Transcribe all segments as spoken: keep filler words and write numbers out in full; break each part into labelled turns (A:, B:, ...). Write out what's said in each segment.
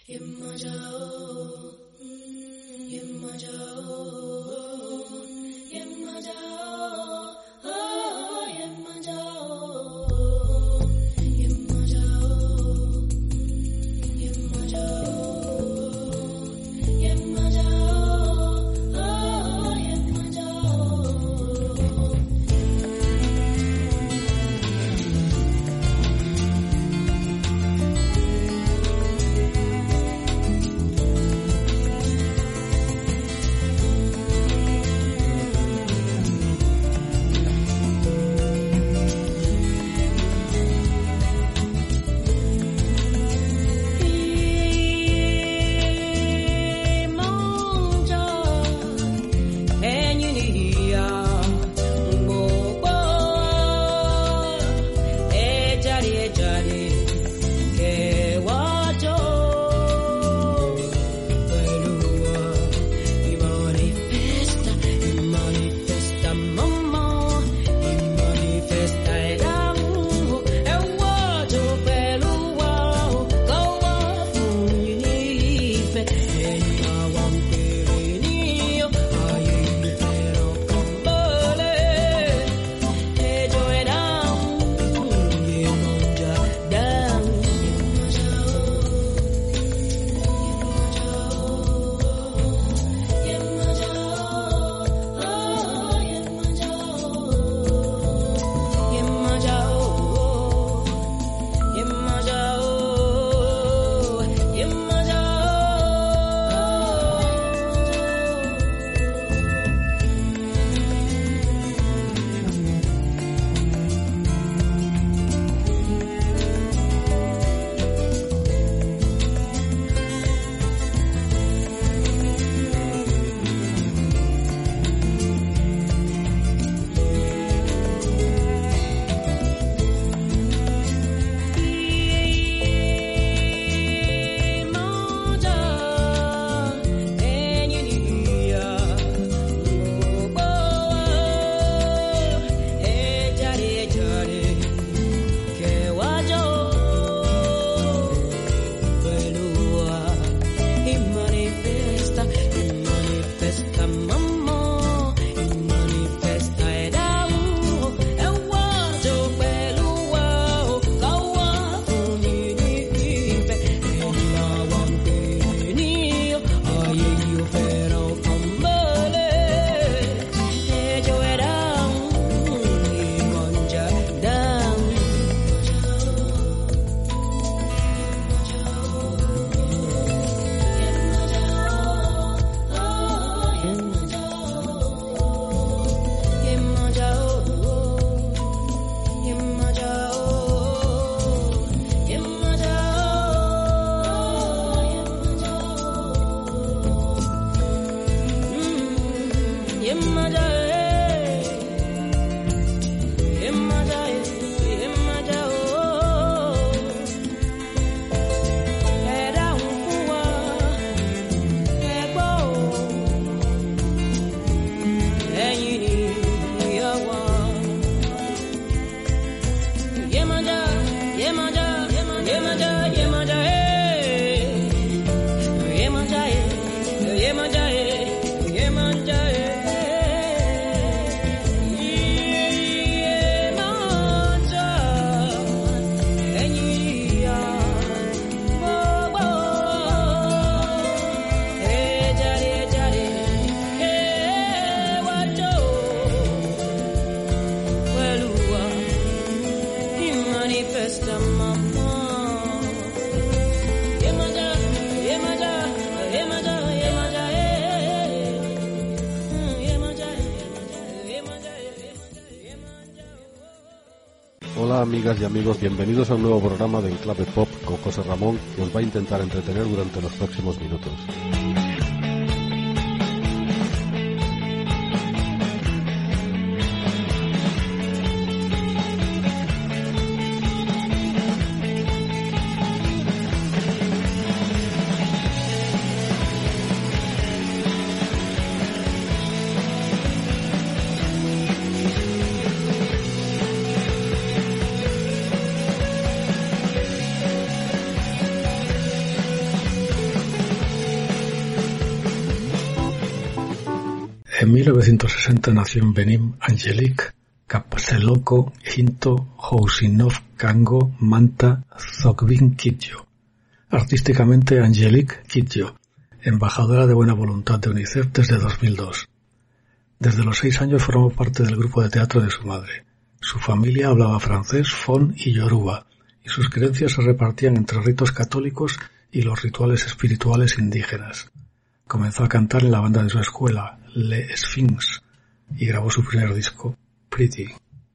A: Hola amigas y amigos, bienvenidos a un nuevo programa de Enclave Pop con José Ramón, que os va a intentar entretener durante los próximos minutos.
B: En mil novecientos sesenta nació en Benín Angelique Kapseloko Hinto Housinov Kango Manta Zogbin Kidjo, artísticamente Angelique Kidjo, embajadora de buena voluntad de UNICEF desde dos mil dos. Desde los seis años formó parte del grupo de teatro de su madre. Su familia hablaba francés, fon y yoruba, y sus creencias se repartían entre ritos católicos y los rituales espirituales indígenas. Comenzó a cantar en la banda de su escuela, Le Sphinx, y grabó su primer disco, Pretty.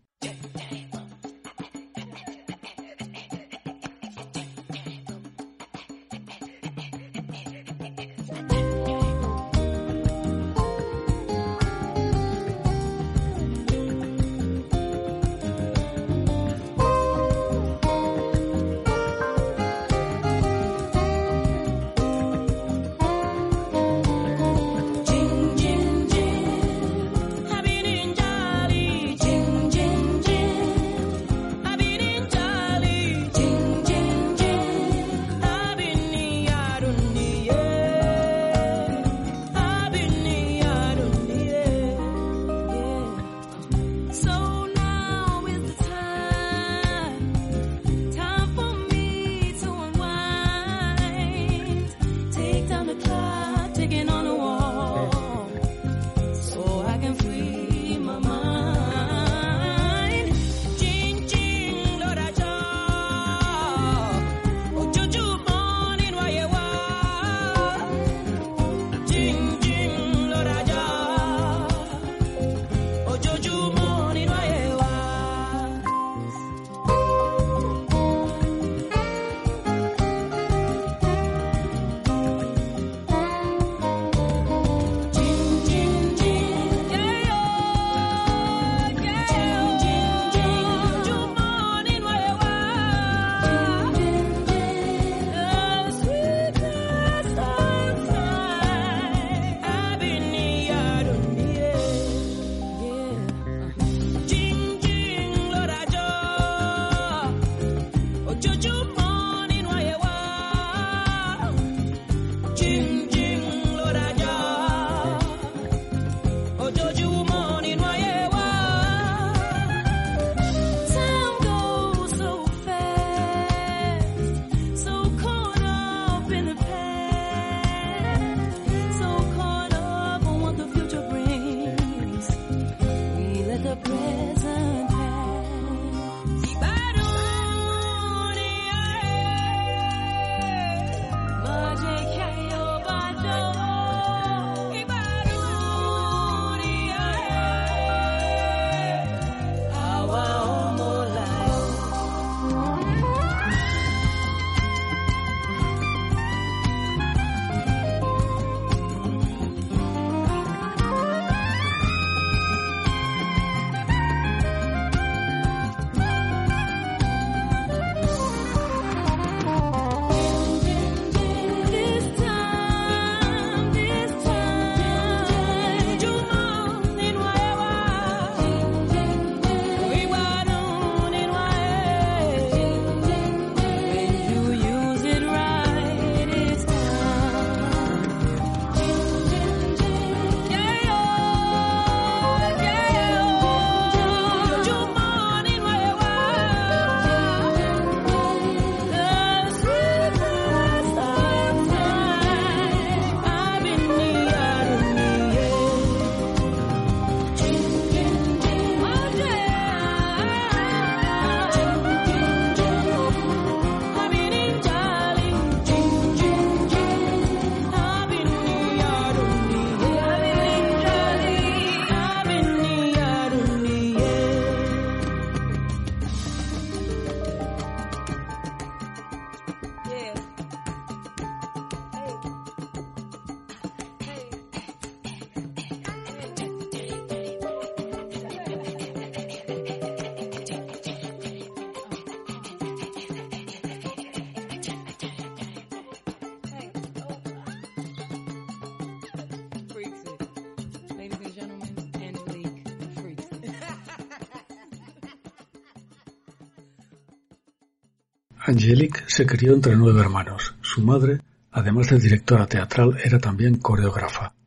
B: Angelique se crió entre nueve hermanos. Su madre, además de directora teatral, era también coreógrafa.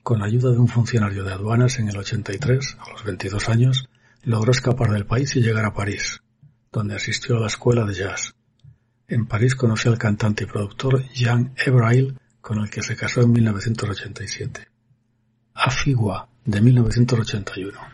B: Con la ayuda de un funcionario de aduanas en el ochenta y tres, a los veintidós años, logró escapar del país y llegar a París, donde asistió a la escuela de jazz. En París conoció al cantante y productor Jean Hebrail, con el que se casó en mil novecientos ochenta y siete. Afigua, de mil novecientos ochenta y uno.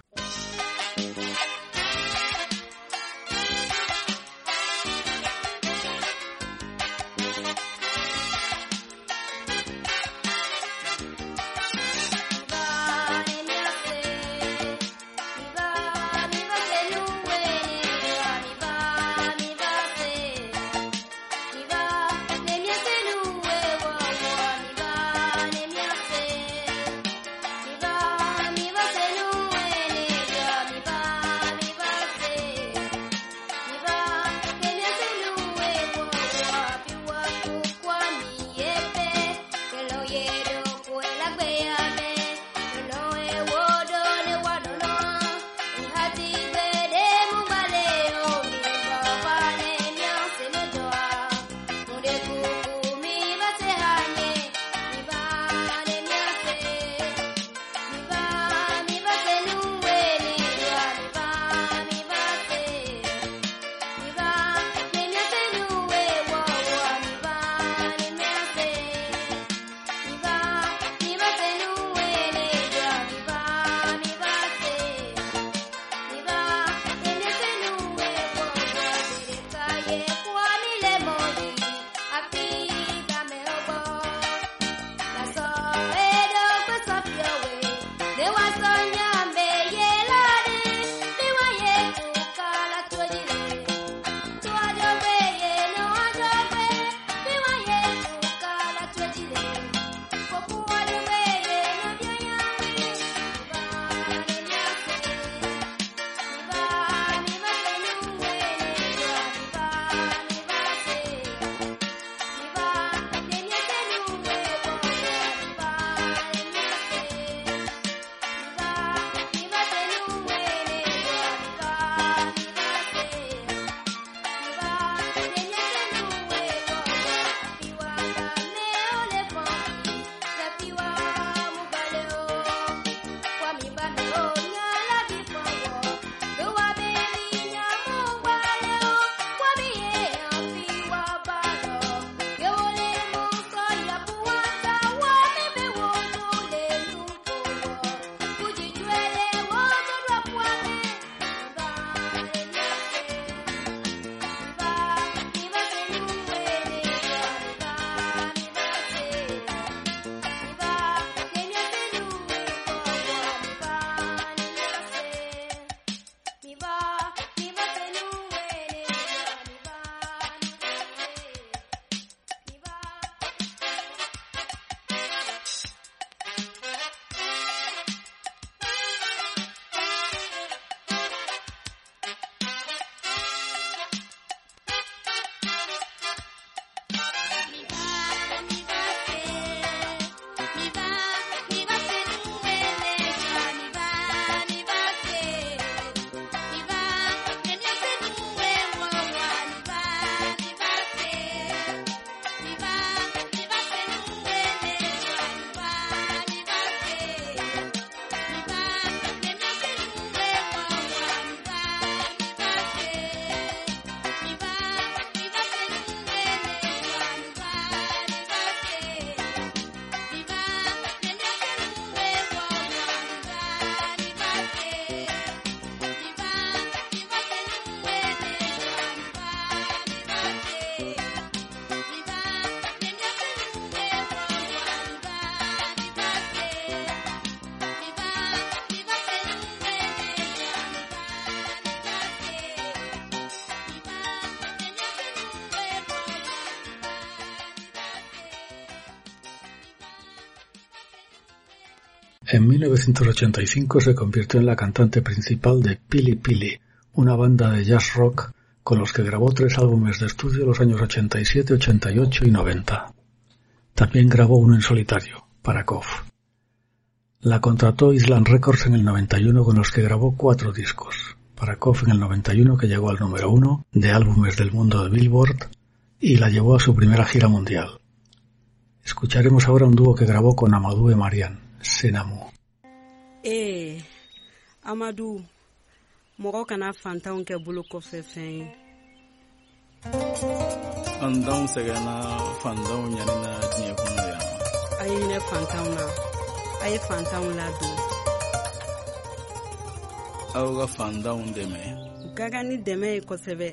B: En mil novecientos ochenta y cinco se convirtió en la cantante principal de Pili Pili, una banda de jazz rock con los que grabó tres álbumes de estudio los años ochenta y siete, ochenta y ocho y noventa. También grabó uno en solitario, para Koff. La contrató Island Records en el noventa y uno, con los que grabó cuatro discos. Para Koff en el noventa y uno, que llegó al número uno de álbumes del mundo de Billboard, y la llevó a su primera gira mundial. Escucharemos ahora un dúo que grabó con Amadou et Marianne, Senamo.
C: Eh, Amadou, mɔgɔ kana fantanw kɛ bolo kɔfɛ fɛn ye.
D: Fantanw sɛgɛnna fantanw ɲanina diɲɛ kɔnɔ yan.
C: A ye hinɛ fantanw na, a ye fantanw ladon.
D: Aw ka fantanw dɛmɛ.
C: U ka kan ni dɛmɛ ye kosɛbɛ.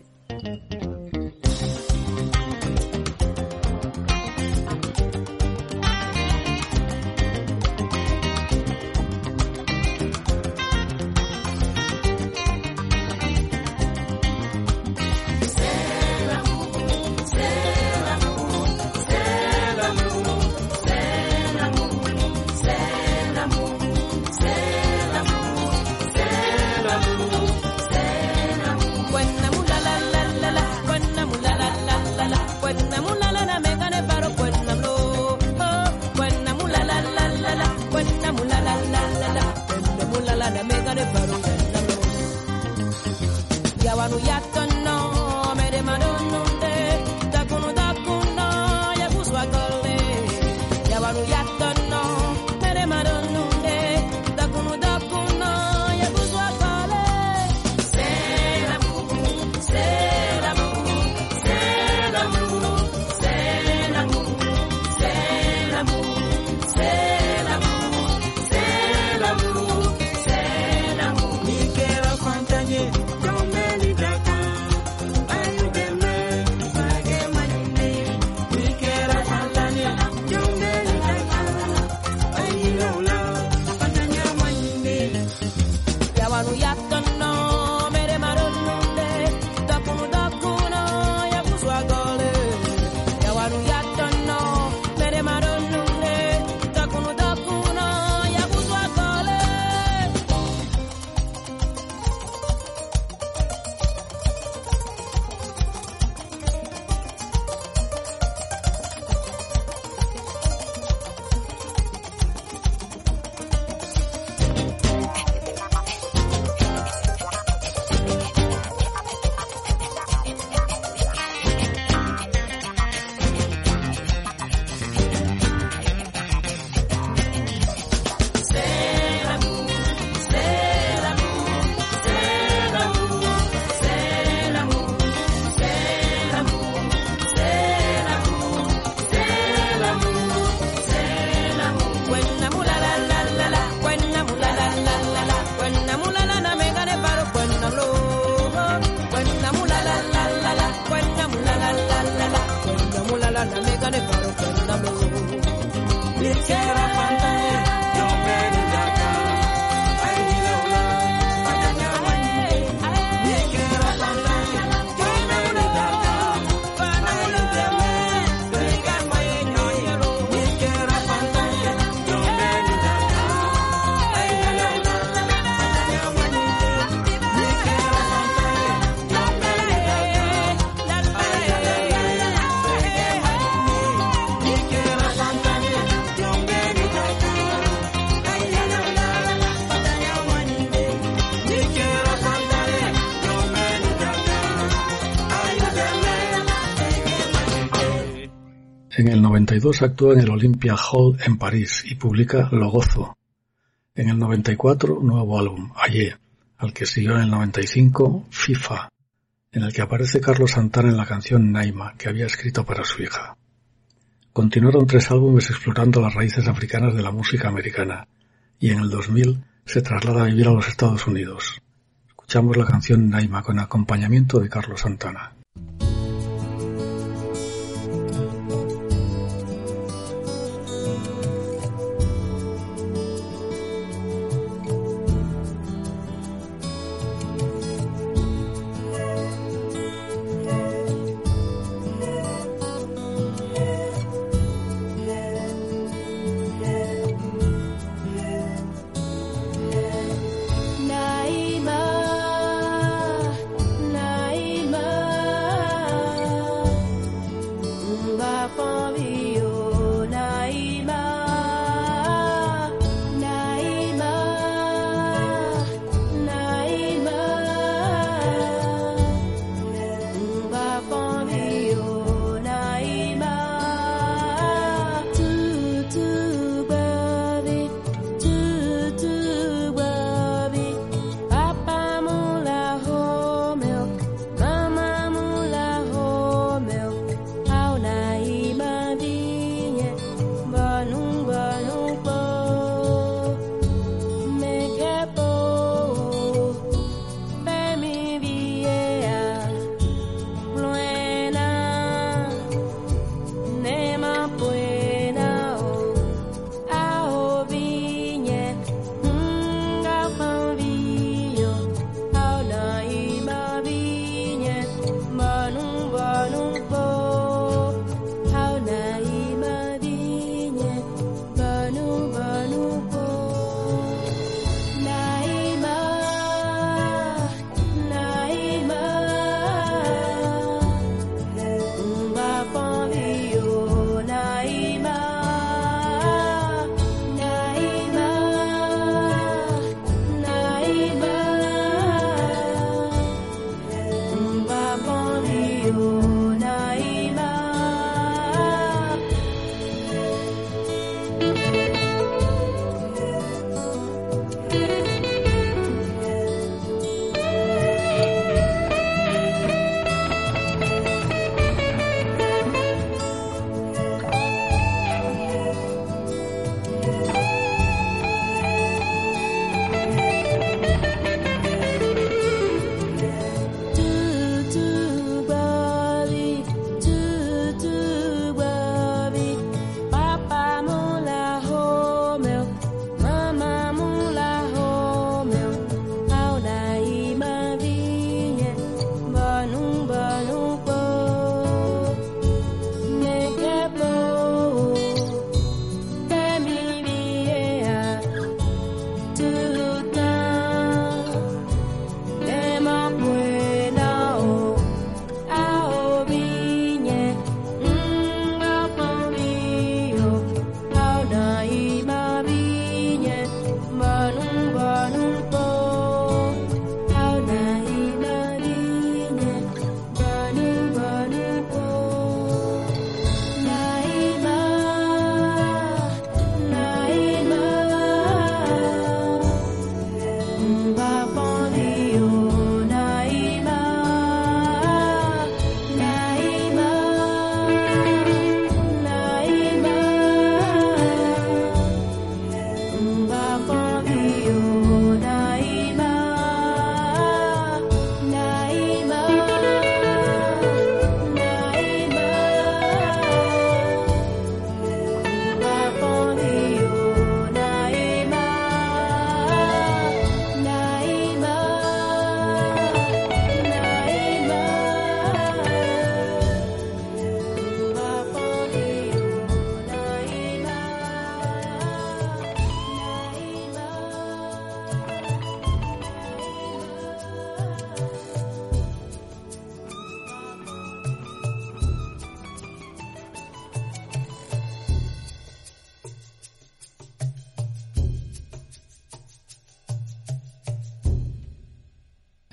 B: En el noventa y dos actúa en el Olympia Hall en París y publica Lo Gozo. En el noventa y cuatro, nuevo álbum, Ayer, al que siguió en el noventa y cinco, FIFA, en el que aparece Carlos Santana en la canción Naima, que había escrito para su hija. Continuaron tres álbumes explorando las raíces africanas de la música americana, y en el dos mil se traslada a vivir a los Estados Unidos. Escuchamos la canción Naima con acompañamiento de Carlos Santana.
E: Naima, Naima.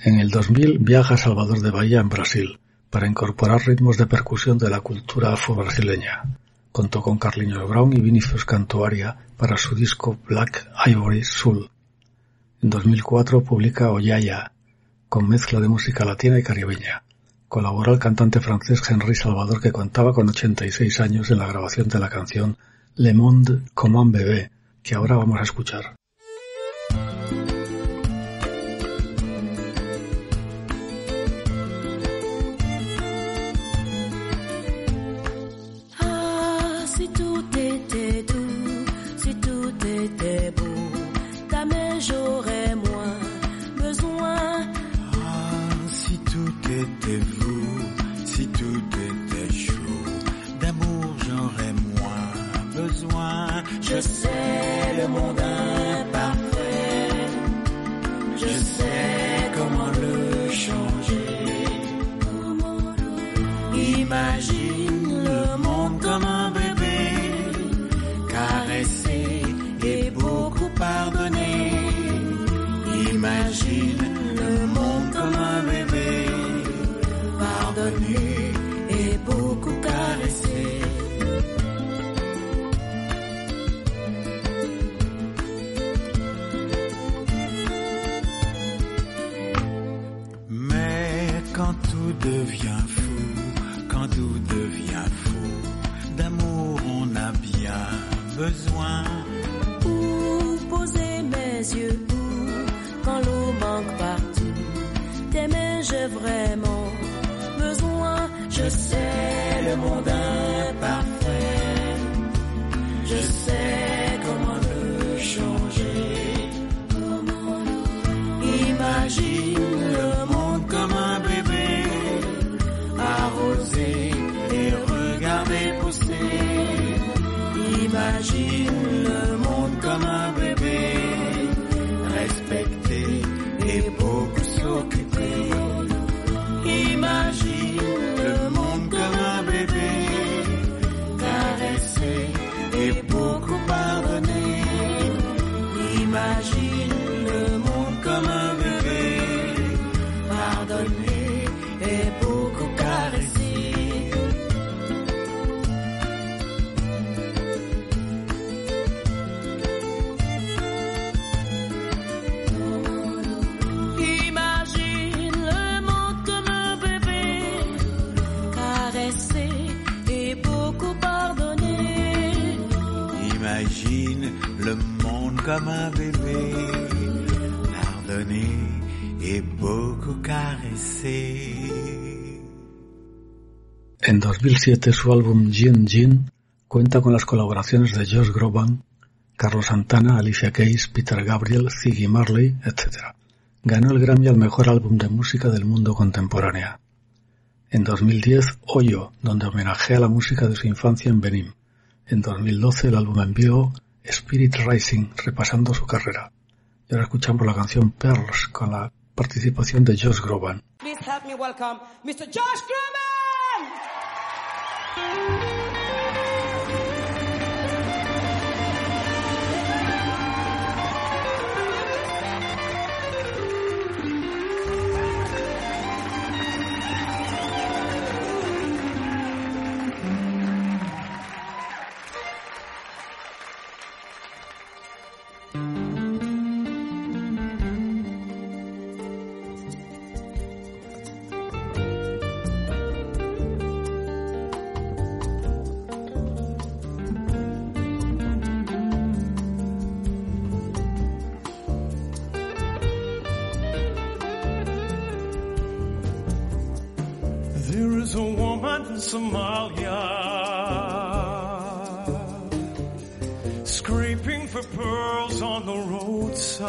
B: En el dos mil viaja a Salvador de Bahía, en Brasil, para incorporar ritmos de percusión de la cultura afro-brasileña. Contó con Carlinhos Brown y Vinicius Cantuaria para su disco Black Ivory Soul. En dos mil cuatro publica Oyaya, con mezcla de música latina y caribeña. Colaboró el cantante francés Henri Salvador, que contaba con ochenta y seis años en la grabación de la canción Le Monde comme un bébé, que ahora vamos a escuchar.
E: Je sais le monde imparfait, je sais comment le changer. Imagine le monde comme un bébé, caressé et beaucoup pardonné. Imagine le monde comme un bébé, pardonné et beaucoup caressé. Devient fou, quand tout devient fou, d'amour on a bien besoin.
F: Où poser mes yeux, où, quand l'eau manque partout, t'aimer j'ai vraiment besoin. Je sais le monde imparfait, je sais comment le changer. Imagine le monde comme un bébé, arroser et regarder pousser. Imagine le monde comme un bébé, respecter et beaucoup s'occuper. Imagine le monde comme un bébé, caresser et beaucoup pardonner. Imagine le monde comme un bébé, pardonner et beaucoup caresser. Imagine le monde comme un bébé, caresser et beaucoup pardonner.
E: Imagine le monde comme un bébé, pardonner et beaucoup caresser.
B: En dos mil siete su álbum Gin Gin cuenta con las colaboraciones de Josh Groban, Carlos Santana, Alicia Keys, Peter Gabriel, Ziggy Marley, etcétera. Ganó el Grammy al mejor álbum de música del mundo contemporánea. En dos mil diez, Hoyo, donde homenajea la música de su infancia en Benín. En dos mil doce el álbum en vivo Spirit Rising, repasando su carrera. Y ahora escuchamos la canción Pearls con la participación de Josh Groban.
G: Please help me welcome mister Josh Groban!
H: There is a woman in Somalia scraping for pearls on the roadside.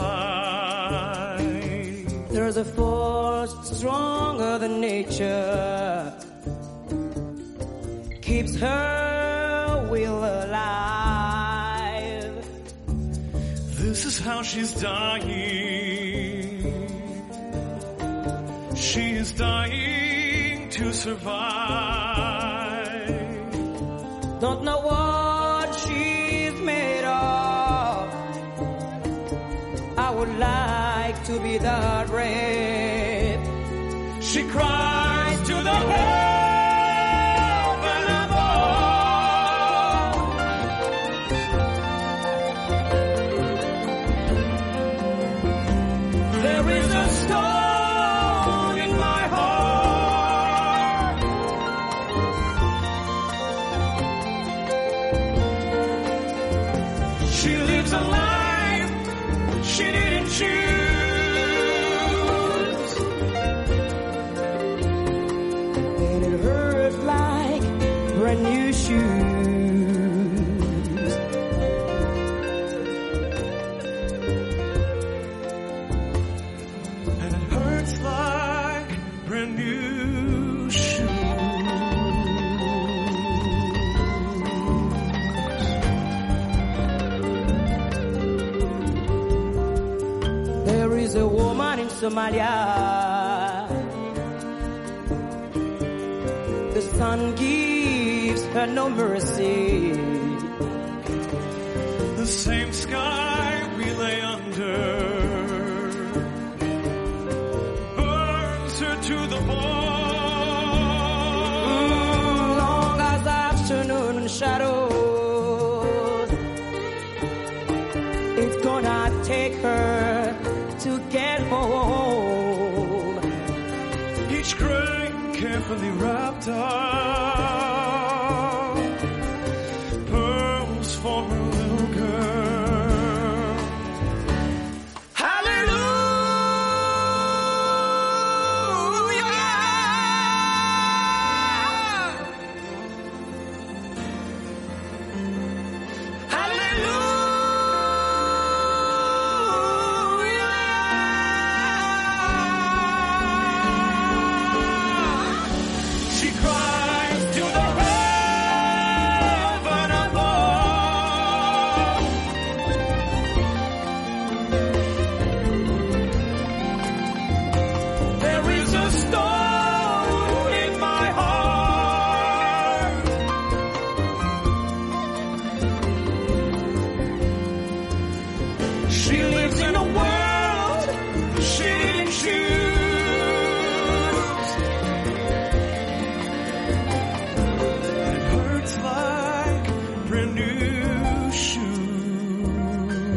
G: There's a force stronger than nature, keeps her will alive.
H: This is how she's dying. She is dying to survive.
G: Don't know what she's made of. I would like to be that rare.
H: She cries to the heaven above. There is a stone in my heart. She lives a life she didn't choose. New shoes, and it hurts like brand new shoes.
G: There is a woman in Somalia. The sun gives her no mercy.
H: The same sky we lay under burns her to the bone.
G: Mm, long as afternoon shadows, it's gonna take her to get home.
H: Each grain carefully wrapped up, pearls for her little girl. Hallelujah! Hallelujah! She cries to the heaven above. There is a stone in my heart. She lives in a world she didn't choose. It hurts like brand new shoes.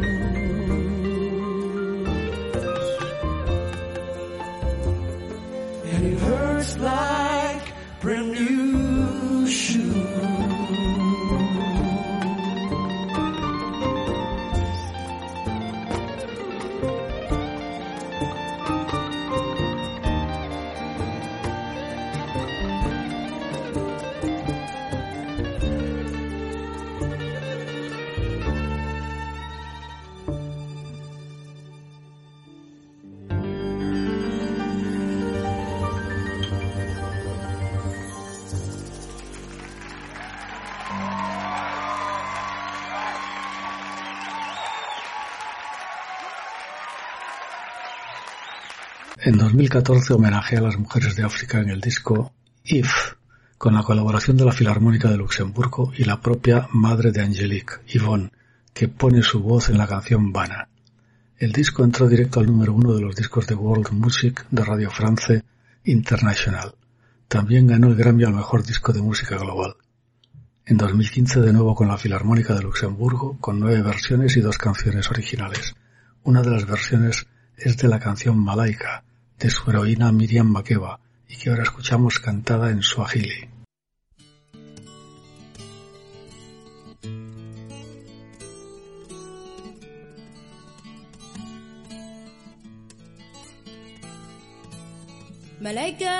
H: And it hurts like brand new shoes.
B: En dos mil catorce homenajea a las mujeres de África en el disco If, con la colaboración de la Filarmónica de Luxemburgo y la propia madre de Angélique, Yvonne, que pone su voz en la canción Vana. El disco entró directo al número uno de los discos de World Music de Radio France International. También ganó el Grammy al mejor disco de música global. En dos mil quince de nuevo con la Filarmónica de Luxemburgo, con nueve versiones y dos canciones originales. Una de las versiones es de la canción Malaika, de su heroína Miriam Makeba, y que ahora escuchamos cantada en Swahili.
F: Malaika,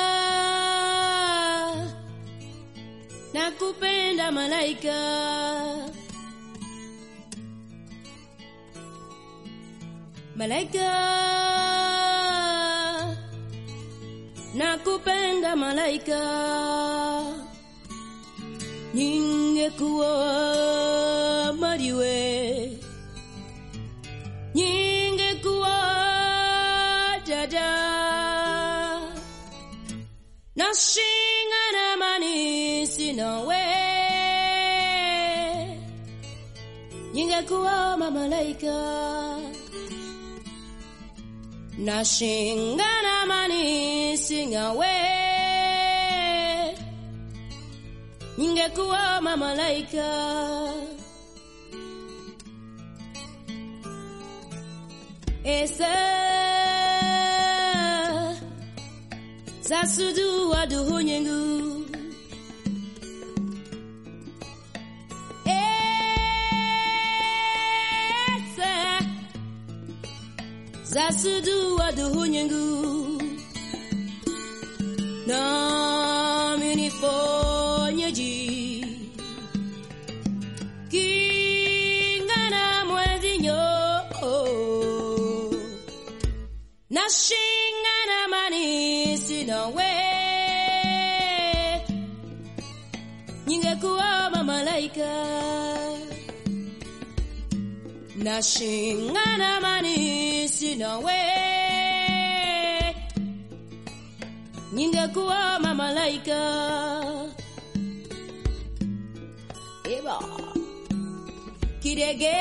F: nakupenda malaika. Malaika, nakupenda malaika. Ningekuwa mariwe, ningekuwa dada. Nashinga na manisi nawe, ningekuwa malaika. Nashingana mani singawe ningekuwa mamalaika esa sasudu aduhunyengu esa sasudu aduhunyengu na minifonyeji kingana mwezinyo na shingana manisi na we ningekuwa mamalaika na shingana manisi na we ningekuwa mamalaika eba kidege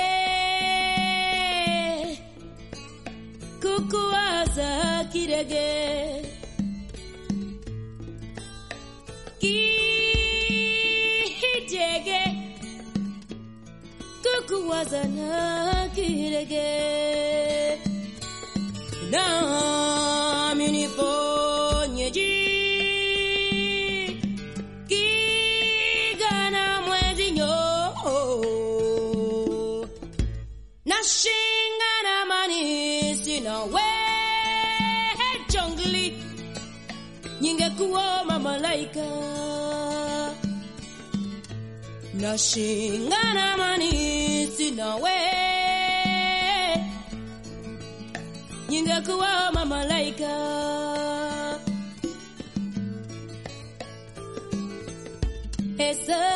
F: kukuwaza kidege kidege kukuwaza na kidege na minifonyeji kigana mwezinyo na shingana manisi na we jongli ningekuwa mamalaika na shingana manisi na we ningekuwa mamalaika esa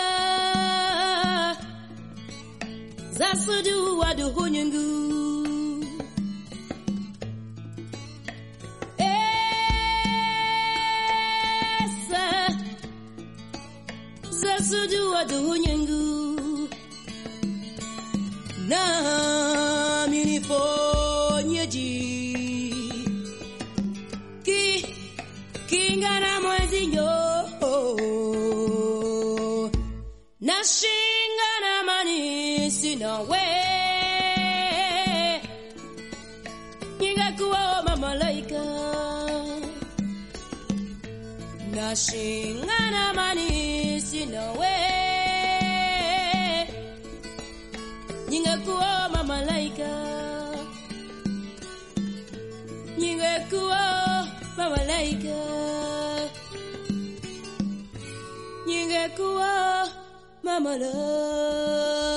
F: zasudu aduhunyengu esa zasudu aduhunyengu na minifonyeji ki kingana mwezinyo na shingana manisi na we ningekuwa mamalaika na shingana manisi na we ningekuwa mamalaika ningekuwa mamalaika ningekuwa mamalaika.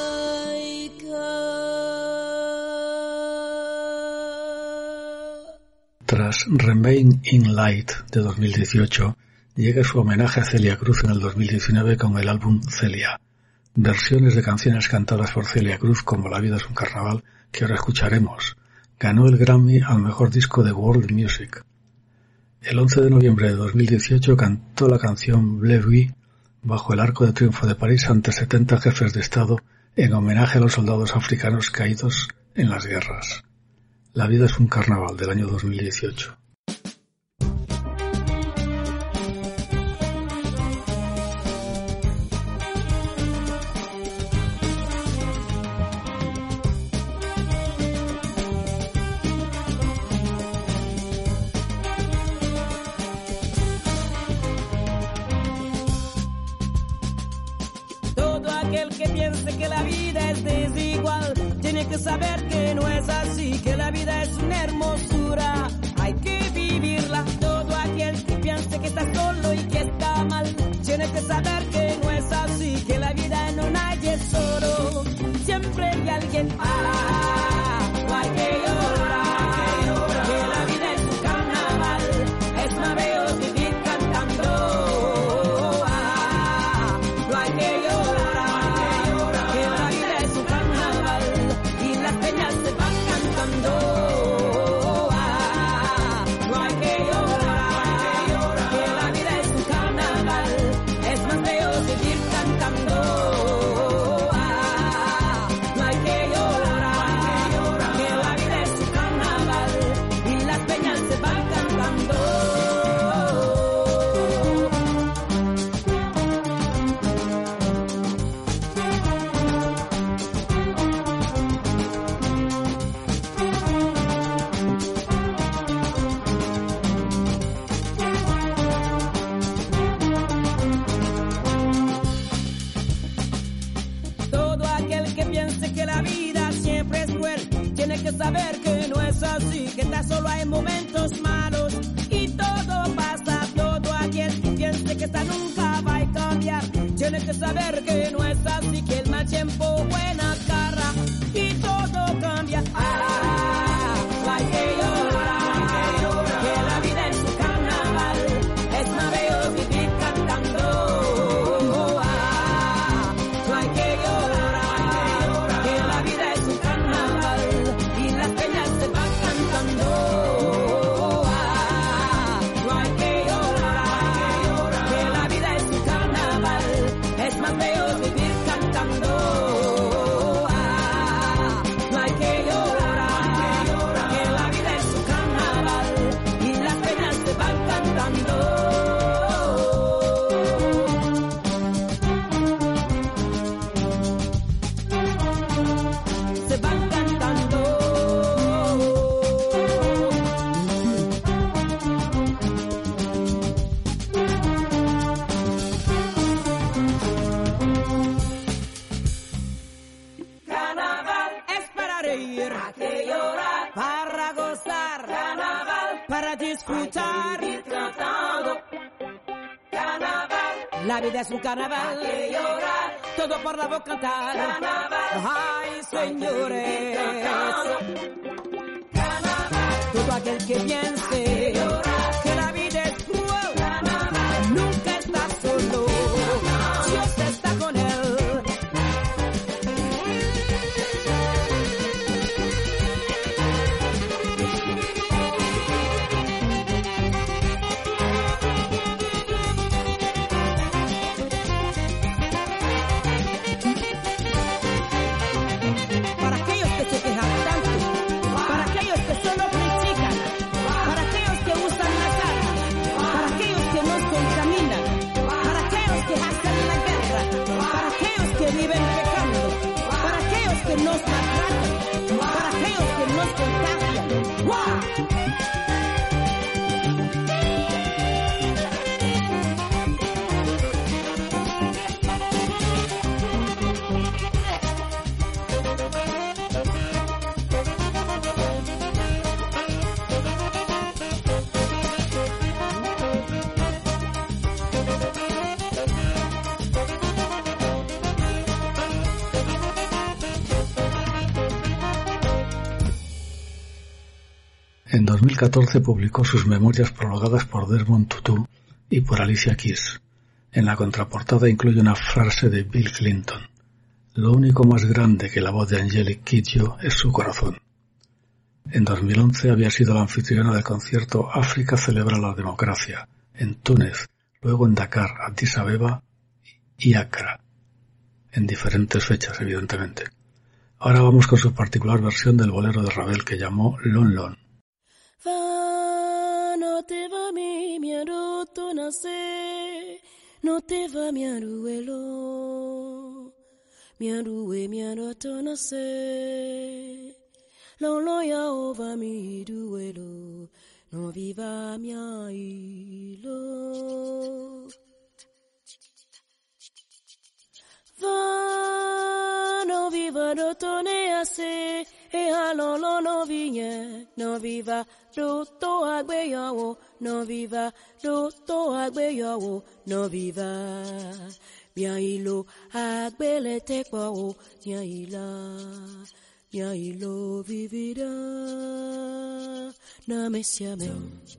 B: Tras Remain in Light de dos mil dieciocho, llega su homenaje a Celia Cruz en el dos mil diecinueve con el álbum Celia. Versiones de canciones cantadas por Celia Cruz como La vida es un carnaval, que ahora escucharemos. Ganó el Grammy al mejor disco de World Music. El once de noviembre de dos mil dieciocho cantó la canción Bleu Nuit bajo el Arco de Triunfo de París ante setenta jefes de Estado en homenaje a los soldados africanos caídos en las guerras. La vida es un carnaval del año dos mil dieciocho.
G: Saber que no es así, que la vida es una hermosura, hay que vivirla. Todo aquel que piense que está solo y que está mal, tiene que saber que no es así, que la vida no nadie solo, siempre hay alguien. Ah, no hay que llorar, que la vida es un carnaval, es más bello vivir cantando. Ah, no hay que llorar, que la vida es un carnaval y las peñas se van cantando. Ah, no hay que llorar, que la vida es un carnaval, es más bello seguir cantando. Ah, aquel que piense que la vida siempre es cruel tiene que saber que no es así, que tan solo hay momentos malos y todo pasa. Todo aquel que piense que esta nunca va a cambiar tiene que saber que no es así, que el mal tiempo buena cara y todo cambia. Ah, no hay que llorar, que la vida es un carnaval, es maravilloso vivir cantando. Ah, no hay que llorar, que la vida es un carnaval y las peñas se van cantando. Ah, no hay que llorar, que la vida es un carnaval, es más bello vivir cantando. Ah, no hay que llorar, que la vida es un carnaval y las penas se van cantando. Se van cantando. Carnaval es para reír, hay que llorar, para gozar. Carnaval para disfrutar, hay que vivir cantando. Carnaval, la vida es un carnaval, hay que llorar, todo por la voz cantar. Carnaval, ay señores, carnaval, todo aquel que piense que la vida es cruel, carnaval, nunca está solo, Dios está con él. Para aquellos que se quejan tanto, para aquellos que solo critican, para aquellos que usan las armas, para aquellos que no contaminan, para aquellos que hacen la guerra, para aquellos que viven pecando, para aquellos que nos maltratan, para aquellos que nos contagian. ¡Guau!
B: En dos mil catorce publicó sus memorias prologadas por Desmond Tutu y por Alicia Keys. En la contraportada incluye una frase de Bill Clinton: "Lo único más grande que la voz de Angelique Kidjo es su corazón". En dos mil once había sido la anfitriona del concierto África celebra la democracia, en Túnez, luego en Dakar, Addis Abeba y Accra, en diferentes fechas, evidentemente. Ahora vamos con su particular versión del bolero de Ravel que llamó Lon Lon.
I: Va, no te va mi miedo tu nace, no te va mi aruelo, mi arue mi aroto nace, lo lo ya ova mi duelo, no viva mi ailo. Va, no viva do tone ase, e alolo no vigne, no viva do to agbeyawo, no viva do to agbeyawo, no viva. Mia ilo agbele tekwa mia ila, mia ilo vivida, na mesia me.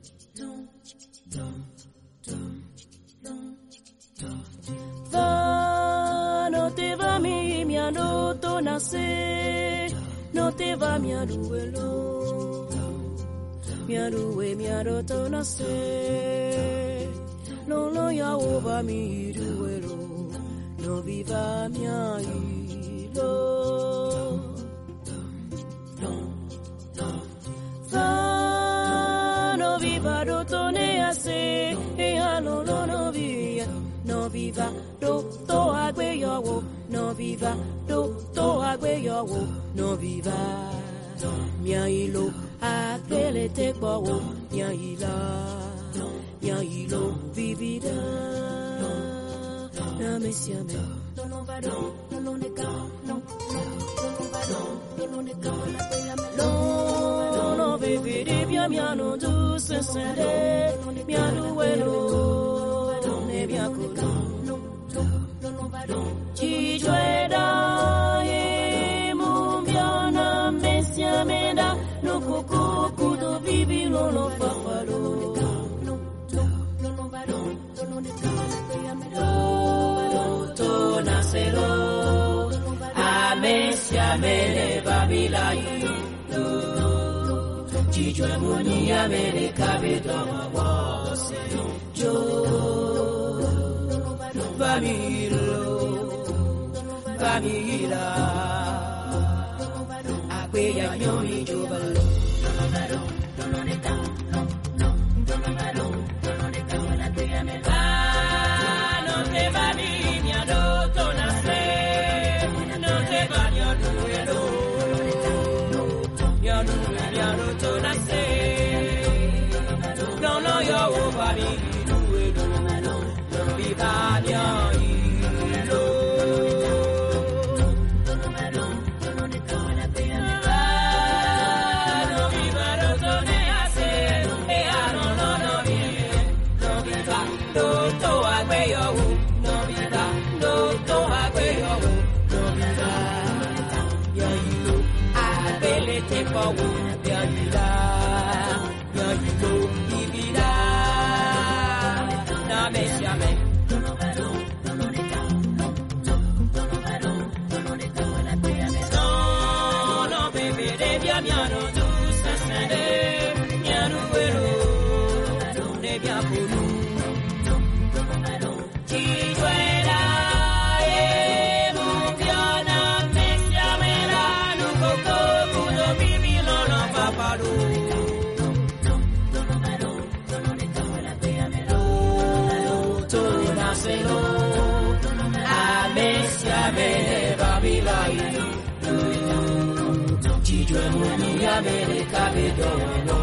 I: Va, no te va mi mia do to nace, no te va mi aruelo, mi arue mi aroto nace, no lo ya ova mi duelo, no viva mi ailo. Va, no viva do tone ase, e alolo no via, no viva do to agbeyawo, no viva do to agbeyawo, no viva. Mia ilo agbele tekwa mia ila, mia ilo vivida. Na mesia me, no no va do, no no neka, no. bia miano du sensere miano welo ne bia kuno ci jueda e mu biana mesia menda no kuku kudo bibi lo lo papalo to nasero a mesia mele babilai Jijwe muni America beto wase jo Familo Famila Akwe ya nyomi jobalo Ah, non te va di mia doto nasce non te va di aduelo mia nube mia doto nasce non lo io va di duelo non vi va di ilo ah non vi va doto ne hace e ah no no no vi no vi va doto a quello no vi va doto a quello no vi va ya ilo a belle te po ya ila ya ilo vivida na me llame no no bebe de via miano tu sasende miano vero ne via pulu ci juera e mu piana me llamerà no coco pudo vivi lo no papalo to naselo a me llame babilai ci juera muni America vedo no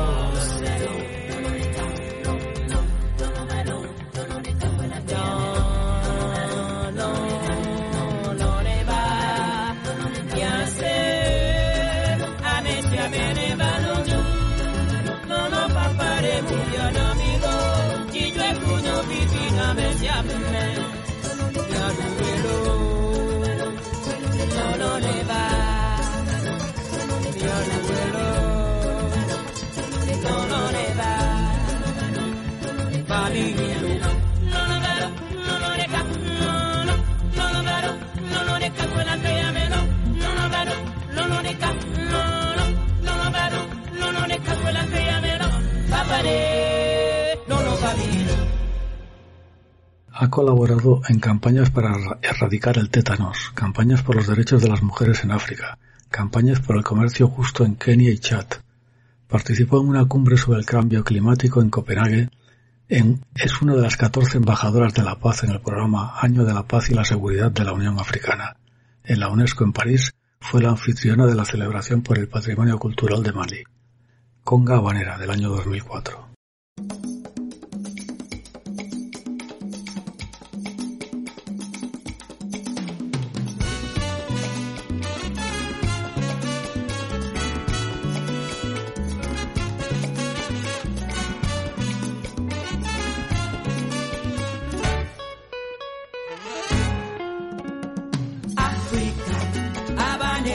B: Ha colaborado en campañas para erradicar el tétanos, campañas por los derechos de las mujeres en África, campañas por el comercio justo en Kenia y Chad. Participó en una cumbre sobre el cambio climático en Copenhague. En, es una de las catorce embajadoras de la paz en el programa Año de la Paz y la Seguridad de la Unión Africana. En la UNESCO en París fue la anfitriona de la celebración por el Patrimonio Cultural de Malí. Conga Habanera, del año dos mil cuatro.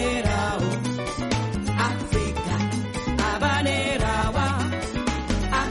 G: Africa, Habanera,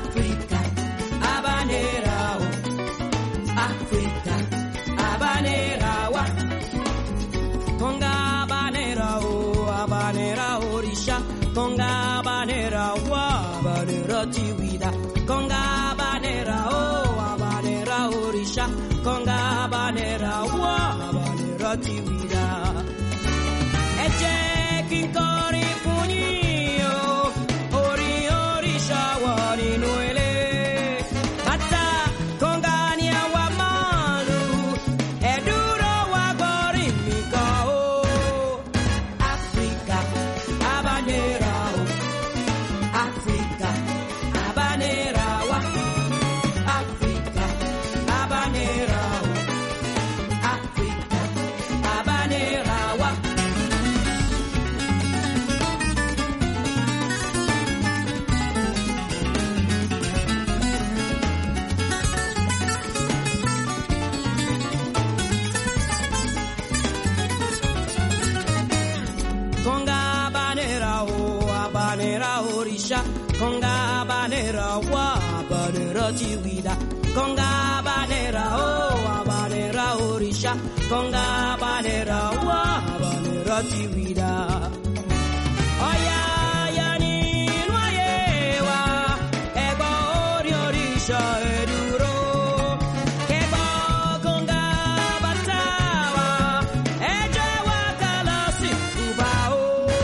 G: orisha konga banera wa banera tiwida konga banera o banera orisha konga banera wa banera tiwida oya ya ni noye wa ego ori orisha eduro kego konga batawa eje wa kalasi ubao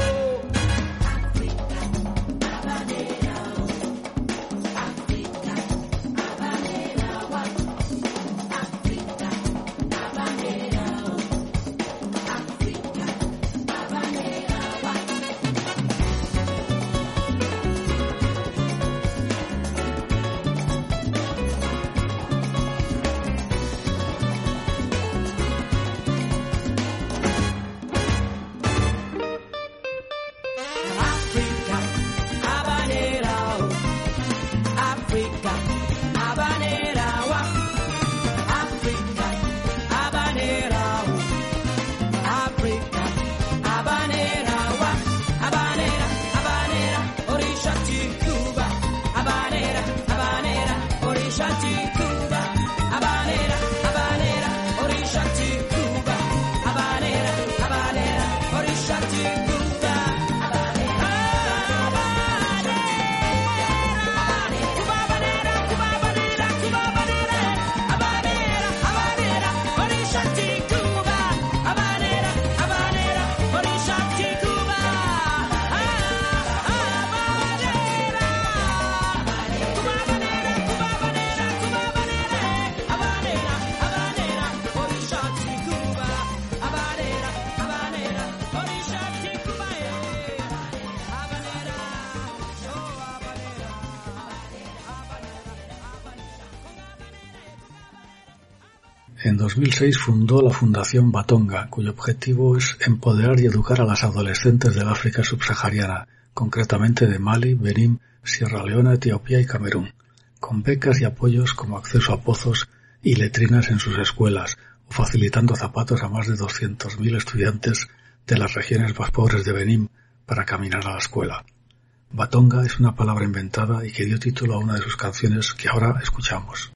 B: En dos mil seis fundó la Fundación Batonga, cuyo objetivo es empoderar y educar a las adolescentes del África subsahariana, concretamente de Mali, Benín, Sierra Leona, Etiopía y Camerún, con becas y apoyos como acceso a pozos y letrinas en sus escuelas, o facilitando zapatos a más de doscientos mil estudiantes de las regiones más pobres de Benín para caminar a la escuela. Batonga es una palabra inventada y que dio título a una de sus canciones que ahora escuchamos.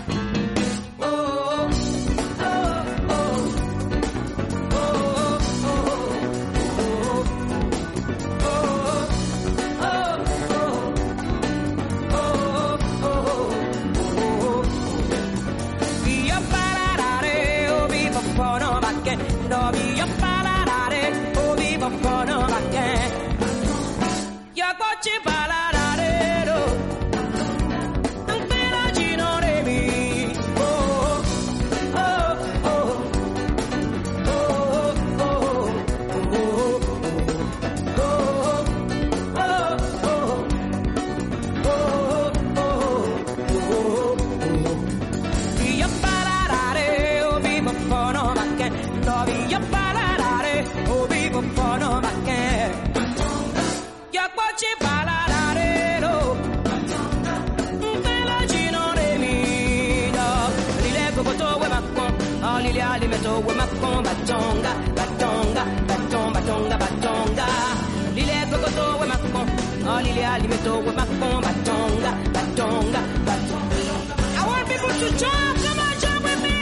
G: I want people to jump, come on, jump with me.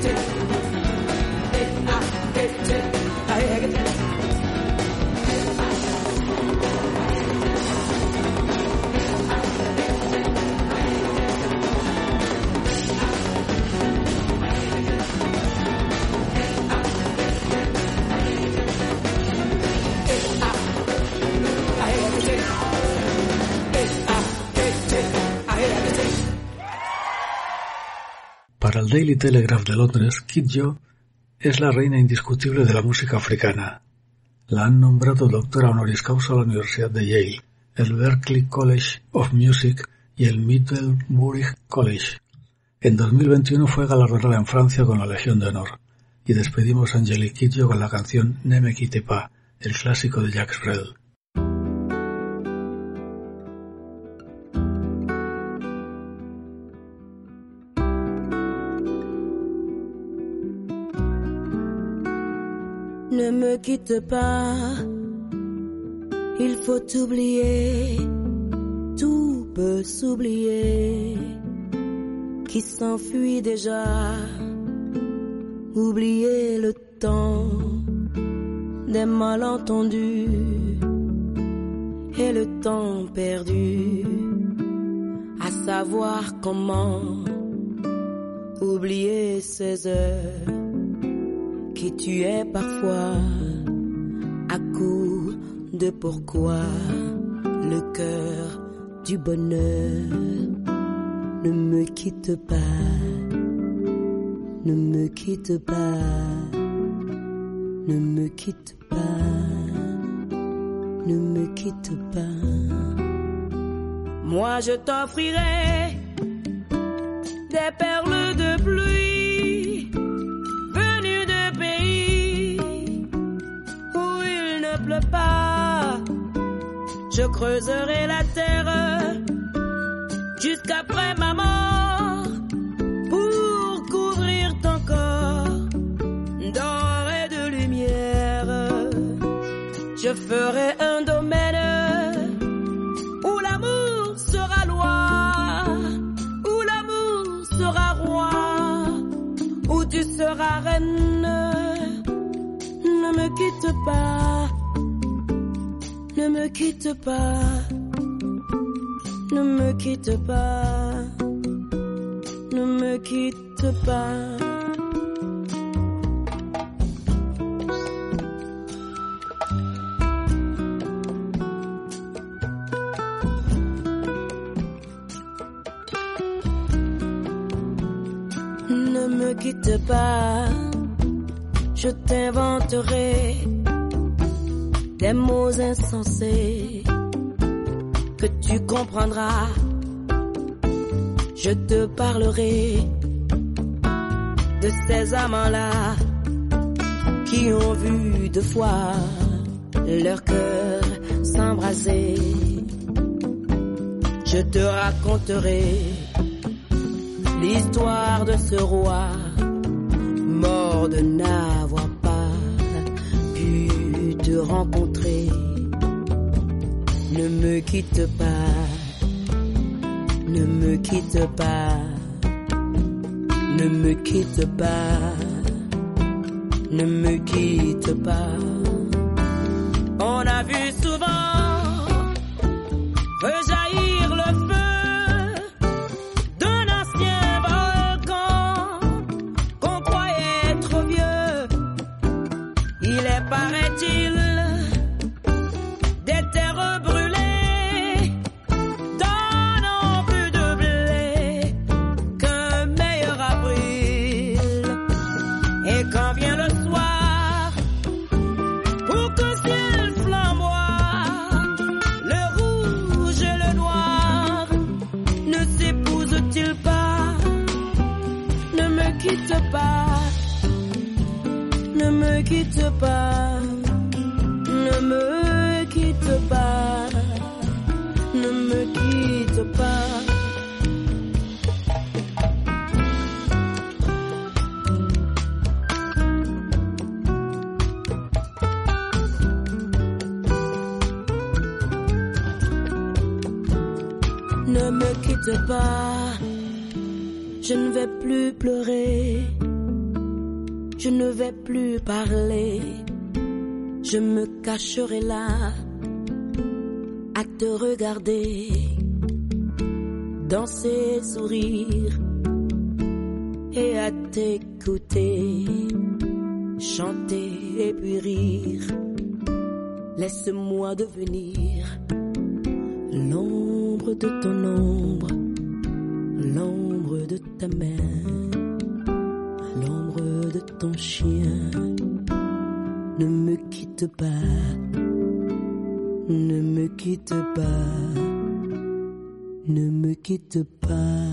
B: Para el Daily Telegraph de Londres, Kidjo es la reina indiscutible de la música africana. La han nombrado doctora honoris causa a la Universidad de Yale, el Berklee College of Music y el Middlebury College. En dos mil veintiuno fue galardonada en Francia con la Legión de Honor. Y despedimos a Angélique Kidjo con la canción Ne me quitte pas, el clásico de Jacques Brel.
I: Ne me quitte pas, il faut oublier, tout peut s'oublier, qui s'enfuit déjà, oublier le temps des malentendus et le temps perdu, à savoir comment oublier ces heures qui tuait parfois à coup de pourquoi le cœur du bonheur. Ne me quitte pas, ne me quitte pas, ne me quitte pas, ne me quitte pas. Moi je t'offrirai des perles de pluie venues de pays où il ne pleut pas. Je creuserai la terre jusqu'après ma mort pour couvrir ton corps d'or et de lumière. Je ferai un domaine où l'amour sera loi, où l'amour sera roi, où tu seras reine. Ne me quitte pas, ne me quitte pas, ne me quitte pas, ne me quitte pas. Ne me quitte pas, je t'inventerai des mots insensés que tu comprendras. Je te parlerai de ces amants-là qui ont vu deux fois leur cœur s'embraser. Je te raconterai l'histoire de ce roi mort de n'avoir pas pu te rencontrer. Ne me quitte pas, ne me quitte pas, ne me quitte pas, ne me quitte pas. On a vu souvent rejaillir le feu d'un ancien volcan qu'on croyait trop vieux. Il est, paraît-il, des terres brûlées donnant plus de blé qu'un meilleur avril. Et quand vient le soir, pour qu'un ciel flamboie, le rouge et le noir ne s'épousent-ils pas? Ne me quitte pas, ne me quitte pas, ne me quitte pas, ne me quitte pas. Ne me quitte pas, je ne vais plus pleurer je ne vais plus parler. Je me cacherai là à te regarder, danser, sourire et à t'écouter, chanter et puis rire. Laisse-moi devenir l'ombre de ton ombre, l'ombre de ta main, l'ombre de ton chien. Ne me quitte pas, ne me quitte pas, ne me quitte pas.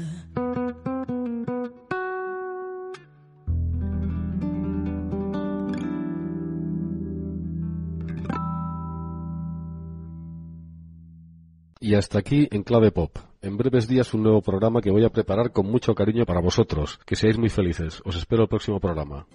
A: Y hasta aquí en Clave Pop. En breves días un nuevo programa que voy a preparar con mucho cariño para vosotros. Que seáis muy felices. Os espero el próximo programa.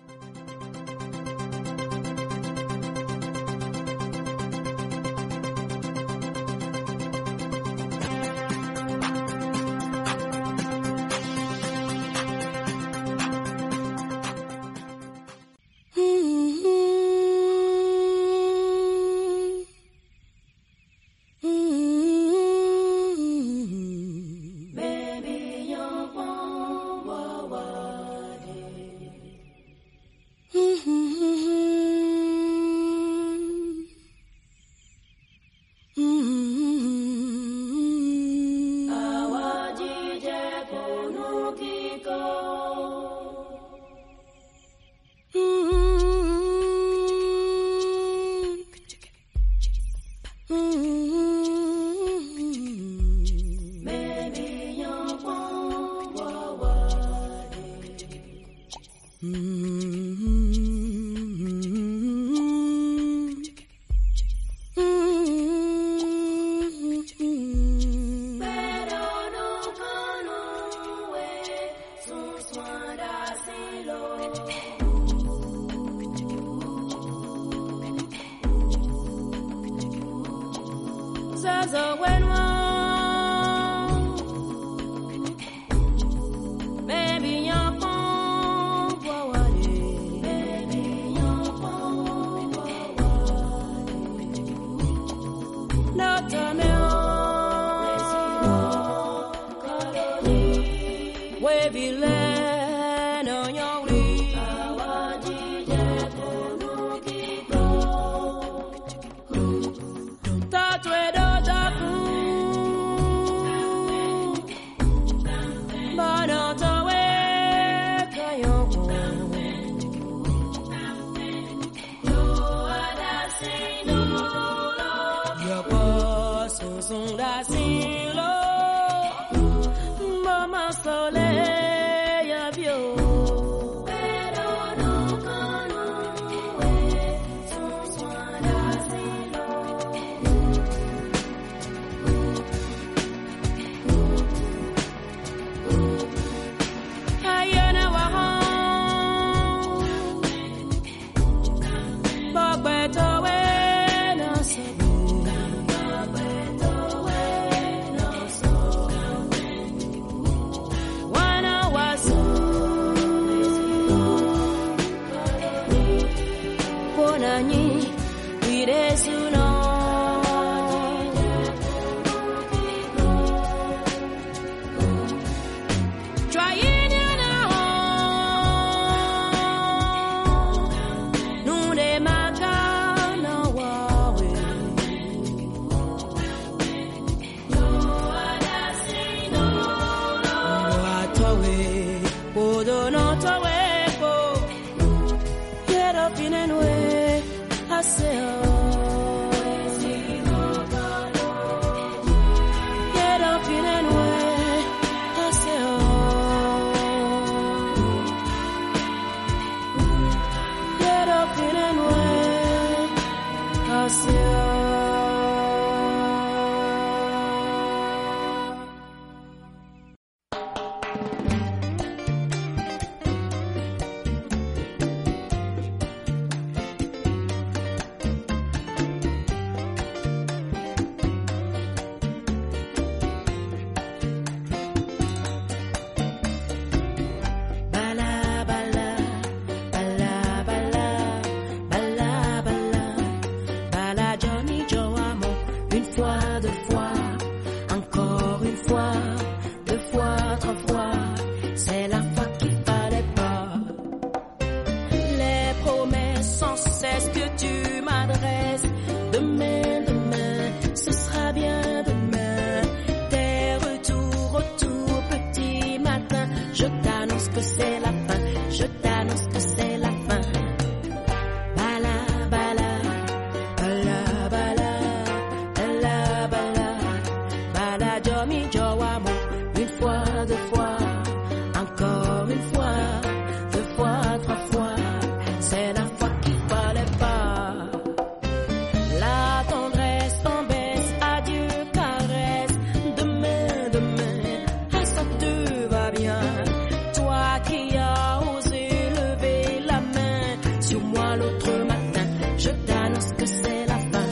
I: je t'annonce que c'est la fin, je t'annonce que c'est la fin. Bala, bala, bala, bala, bala, bala, bala, jomi, joamo, une fois, deux fois, encore une fois, deux fois, trois fois, c'est la fois qu'il fallait pas. La tendresse t'en baisse, adieu, caresse, demain, demain, à ça te va bien. Toi qui as osé lever la main sur moi l'autre matin, je t'annonce que c'est la fin.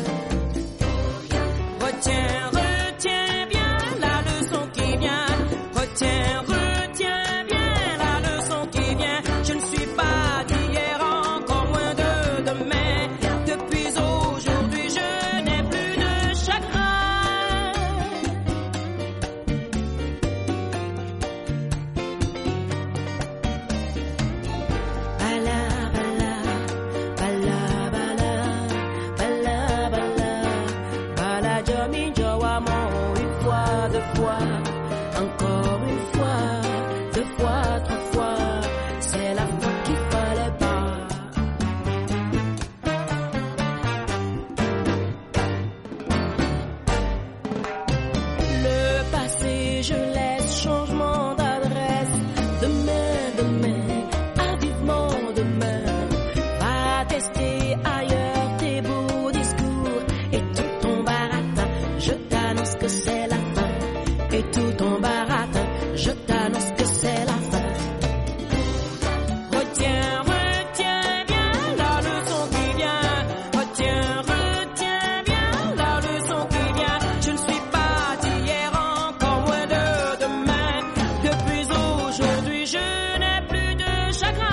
I: Retiens, retiens bien la leçon qui vient. Retiens, retiens bien la leçon qui vient. Je ne suis pas d'hier, encore moins de demain. Depuis aujourd'hui, je n'ai plus de chagrin. Bala, bala, bala, bala, bala, bala, bala, jomi, joamo, une fois, deux fois, encore une fois, deux fois, trois fois, c'est la fois qu'il fallait pas. Le passé, je laisse, changement d'adresse. Demain, demain, à vivement demain. Va tester ailleurs tes beaux discours et tout ton baratin. Je t'annonce que c'est la fin. Et tout ton baratin, je t'annonce que c'est la fin. Retiens, retiens bien la leçon qui vient. Retiens, retiens bien la leçon qui vient. Je ne suis pas d'hier, encore moins de demain. Depuis aujourd'hui, je n'ai plus de chagrin.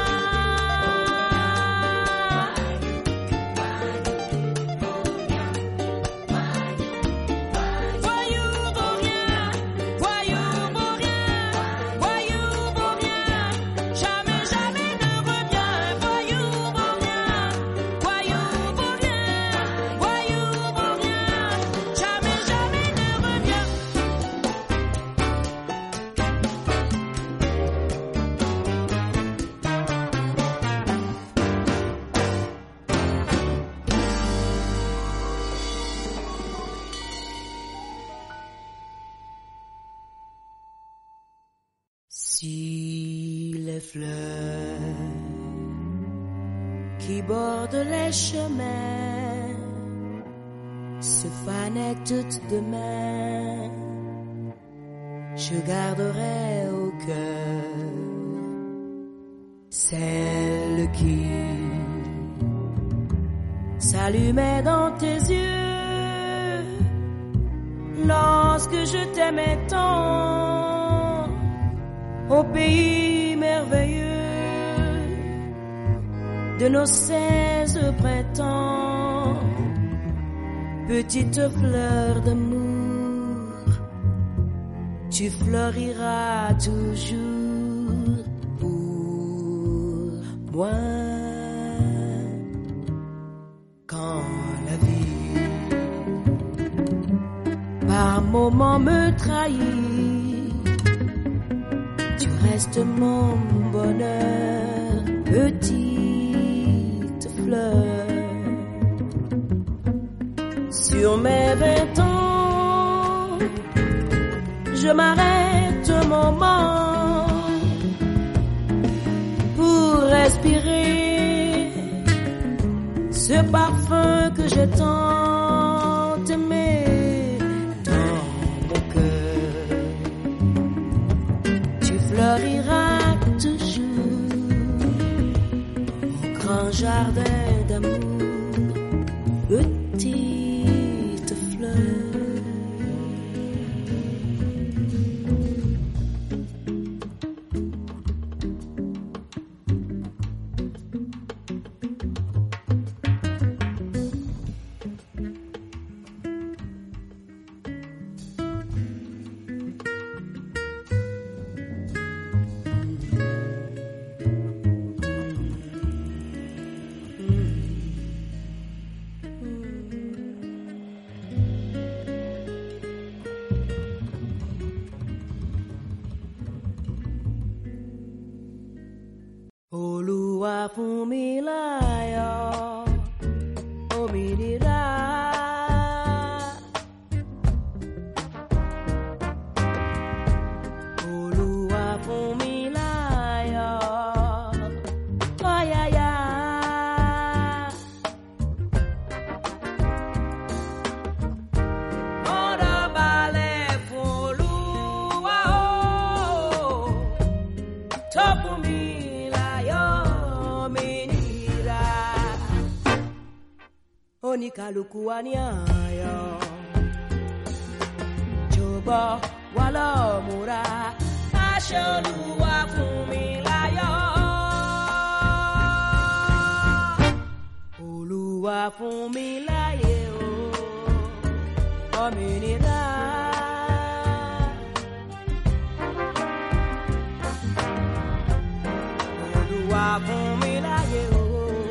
I: Voyou pour rien, voyou pour rien, voyou pour rien, jamais, jamais ne revient. Voyou pour rien, voyou pour rien, voyou pour rien, jamais, jamais ne revient. Si les fleurs qui bordent les chemins se fanaient toutes demain, je garderai au cœur celle qui s'allumait dans tes yeux lorsque je t'aimais tant au pays merveilleux de nos seize printemps. Petite fleur d'amour, tu floriras toujours pour moi. Quand la vie par moments me trahit, tu restes mon bonheur, petite fleur. Sur mes vingt ans, je m'arrête un moment pour respirer ce parfum que j'ai tant aimé dans mon cœur. Tu floriras toujours au grand jardin d'amour, petite fleur. Mm. Olúwa fún mi láyọ̀ òmìnira. Olúwa fún mi láyọ̀ ọ̀yàyà. Oníkálukú wa ní ayọ̀, jọ̀gbọ́ wa lọ múra, aṣọ Olúwa fún mi láyọ̀. Olúwa fún mi láyé o, òmìnira. Olúwa fún mi láyé o.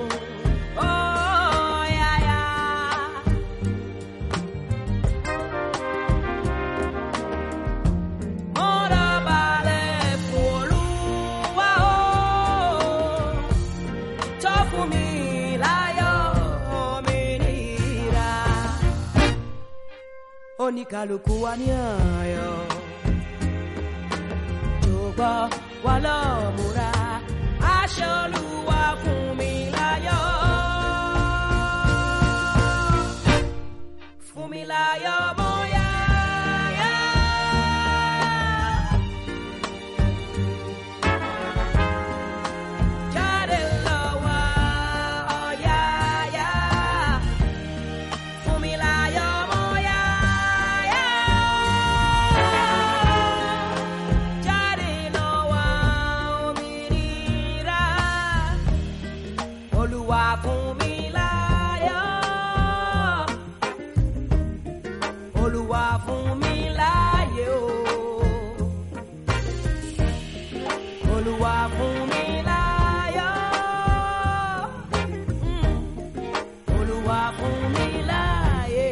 I: Oníkálukú wa ní ayọ̀, jọ̀gbọ́ wa lọ múra, aṣọ Olúwa fún mi láyọ̀. Fún mi láyọ̀ mo yá yá. Jáde lọ wá ọ̀yá yá. Fún mi láyọ̀ mo yá. Olúwa fún mi láyọ̀, Olúwa fún mi láyé o, Olúwa fún mi láyọ̀, Olúwa fún mi láyé.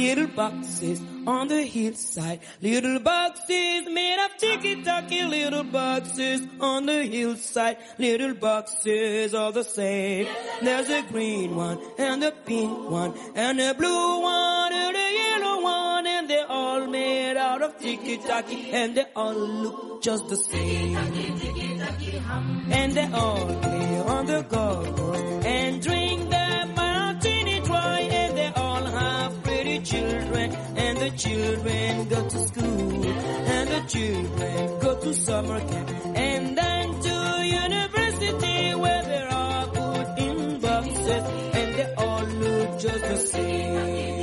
G: little boxes on the hillside, little boxes made of tiki-taki, little boxes on the hillside, little boxes all the same. There's a green one, and a pink one, and a blue one, and a yellow one, and they're all made out of tiki-taki, and they all look just the same. And they all play on the golf course and drink their martini dry, and they all have pretty children, and the children go to school, and the children go to summer camp, and then to university where they are put in boxes, and they all look just the same.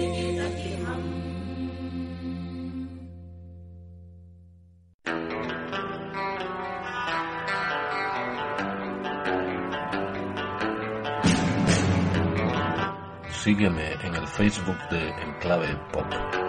A: Sígueme en el Facebook de Enclave Pop.